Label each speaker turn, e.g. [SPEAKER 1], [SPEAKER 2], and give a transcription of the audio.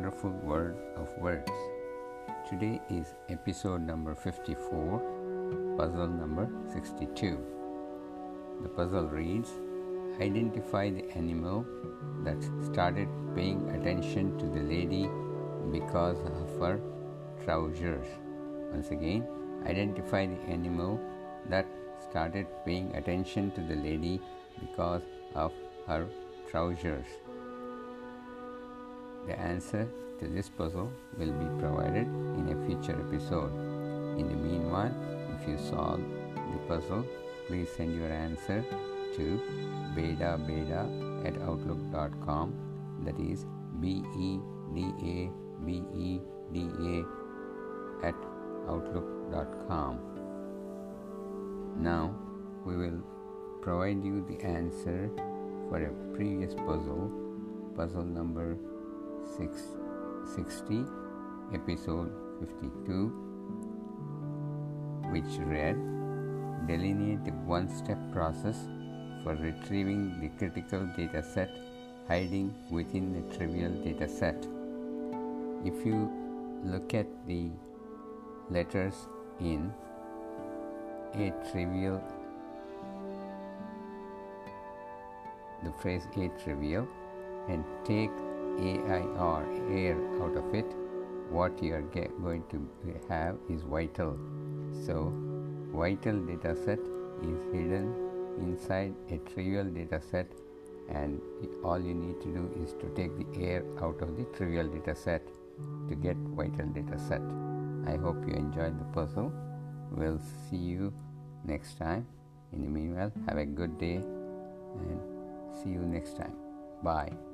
[SPEAKER 1] wonderful world of words. Today is episode number 54, puzzle number 62. The puzzle reads, identify the animal that started paying attention to the lady because of her trousers. Once again, identify the animal that started paying attention to the lady because of her trousers. The answer to this puzzle will be provided in a future episode. In the meanwhile, if you solve the puzzle, please send your answer to bedabeda@outlook.com. That is bedabeda@outlook.com. Now we will provide you the answer for a previous puzzle number 660, episode 52, which read, delineate the one-step process for retrieving the critical data set hiding within the trivial data set. If you look at the letters in a trivial, the phrase a trivial, and take AIR, air, out of it, what you are going to have is vital. So vital data set is hidden inside a trivial data set, and all you need to do is to take the air out of the trivial data set to get vital data set. I hope you enjoyed the puzzle. We'll see you next time. In the meanwhile, have a good day and see you next time. Bye.